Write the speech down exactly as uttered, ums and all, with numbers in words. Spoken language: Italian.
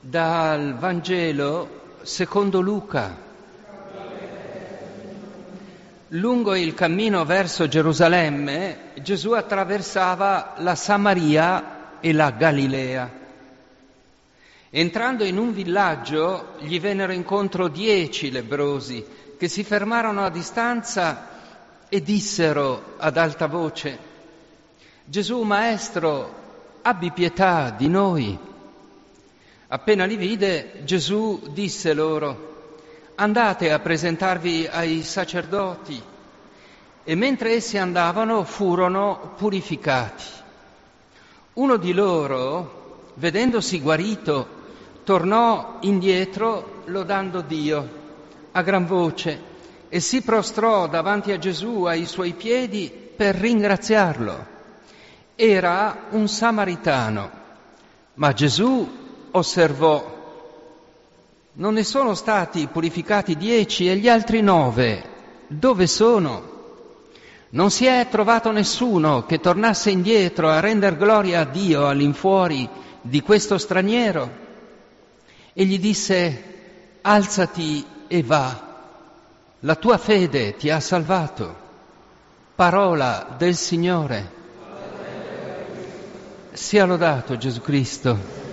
Dal Vangelo secondo Luca. Lungo il cammino verso Gerusalemme, Gesù attraversava la Samaria e la Galilea. Entrando in un villaggio, gli vennero incontro dieci lebbrosi che si fermarono a distanza e dissero ad alta voce: Gesù, Maestro, abbi pietà di noi. Appena li vide, Gesù disse loro: andate a presentarvi ai sacerdoti. E mentre essi andavano, furono purificati. Uno di loro, vedendosi guarito, tornò indietro lodando Dio a gran voce e si prostrò davanti a Gesù ai suoi piedi per ringraziarlo. Era un samaritano, ma Gesù osservò: non ne sono stati purificati dieci e gli altri nove dove sono? Non si è trovato nessuno che tornasse indietro a render gloria a Dio all'infuori di questo straniero? E gli disse: alzati e va, la tua fede ti ha salvato. Parola del Signore. Sia lodato Gesù Cristo.